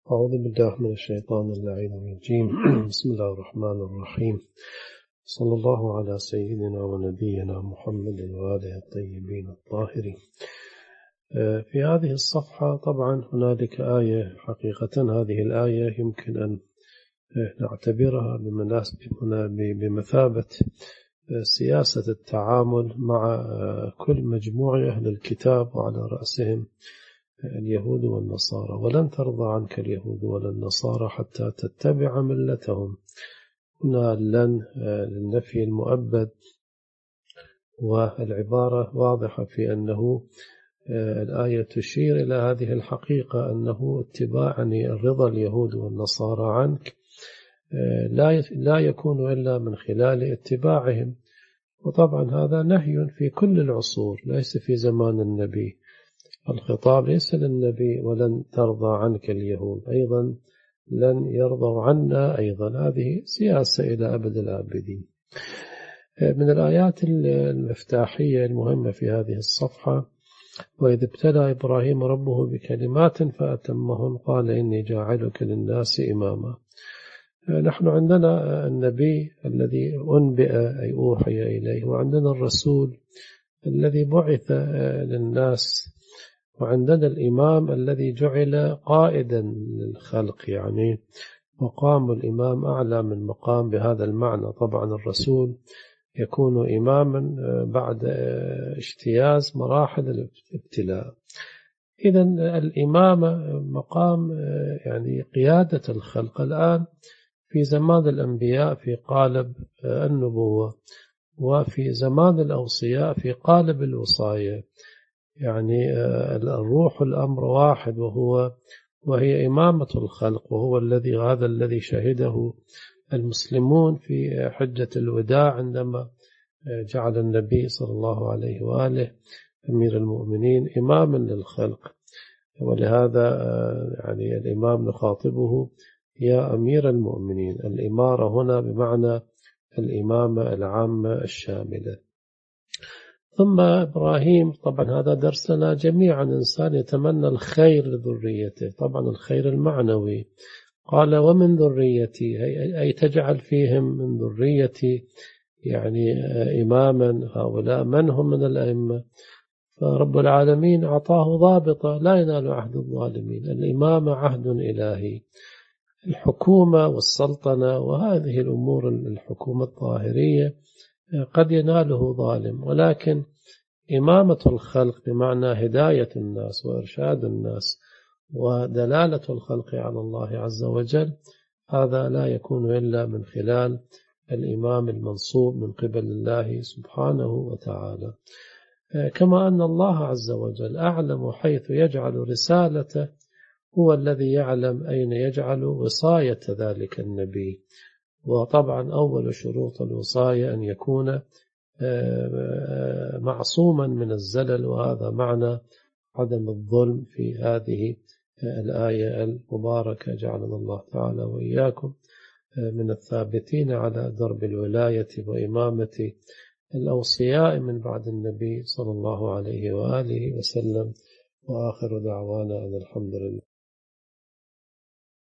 أعوذ بالله من الشيطان اللعين الرجيم. بسم الله الرحمن الرحيم. صلى الله على سيدنا ونبينا محمد وآله الطيبين الطاهرين. في هذه الصفحة طبعا هنالك آية، حقيقة هذه الآية يمكن أن نعتبرها بمثابة سياسة التعامل مع كل مجموعة أهل الكتاب، وعلى رأسهم اليهود والنصارى. ولن ترضى عنك اليهود ولا النصارى حتى تتبع ملتهم. هنا لن للنفي المؤبد، والعبارة واضحة في أنه الآية تشير إلى هذه الحقيقة، أنه اتباع الرضا اليهود والنصارى عنك لا يكون إلا من خلال اتباعهم. وطبعا هذا نهي في كل العصور، ليس في زمان النبي. الخطاب ليس للنبي ولن ترضى عنك اليهود، أيضا لن يرضوا عنا أيضا. هذه سياسة إلى أبد الآبدين. من الآيات المفتاحية المهمة في هذه الصفحة: وإذ ابتلى إبراهيم ربه بكلمات فأتمهن قال إني جاعلك للناس إماما. نحن عندنا النبي الذي أنبئ أي أوحي إليه، وعندنا الرسول الذي بعث للناس، وعندنا الإمام الذي جعل قائدا للخلق، يعني مقام الإمام أعلى من مقام بهذا المعنى. طبعا الرسول يكون إماما بعد اجتياز مراحل الابتلاء. إذن الإمامة مقام يعني قيادة الخلق. الآن في زمان الأنبياء في قالب النبوة، وفي زمان الأوصياء في قالب الوصاية. يعني الروح الأمر واحد، وهي إمامة الخلق، وهو هذا الذي شهده المسلمون في حجة الوداع، عندما جعل النبي صلى الله عليه وآله أمير المؤمنين إماما للخلق. ولهذا يعني الإمام نخاطبه يا أمير المؤمنين. الإمارة هنا بمعنى الإمامة العامة الشاملة. ثم إبراهيم، طبعا هذا درسنا جميعا، إنسان يتمنى الخير لذريته، طبعا الخير المعنوي. قال ومن ذريتي، أي تجعل فيهم من ذريتي يعني إماما. هؤلاء من هم من الأئمة؟ فرب العالمين أعطاه ضابطة: لا ينال عهد الظالمين. الإمامة عهد إلهي، الحكومة والسلطنة وهذه الأمور، الحكومة الظاهرية قد يناله ظالم، ولكن إمامة الخلق بمعنى هداية الناس وإرشاد الناس ودلالة الخلق على الله عز وجل، هذا لا يكون إلا من خلال الإمام المنصوب من قبل الله سبحانه وتعالى. كما أن الله عز وجل أعلم حيث يجعل رسالته، هو الذي يعلم أين يجعل وصاية ذلك النبي. وطبعا أول شروط الوصاية أن يكون معصوما من الزلل، وهذا معنى عدم الظلم في هذه الآية المباركة. جعلنا الله تعالى وإياكم من الثابتين على درب الولاية وإمامة الأوصياء من بعد النبي صلى الله عليه وآله وسلم. وآخر دعوانا أن الحمد لله.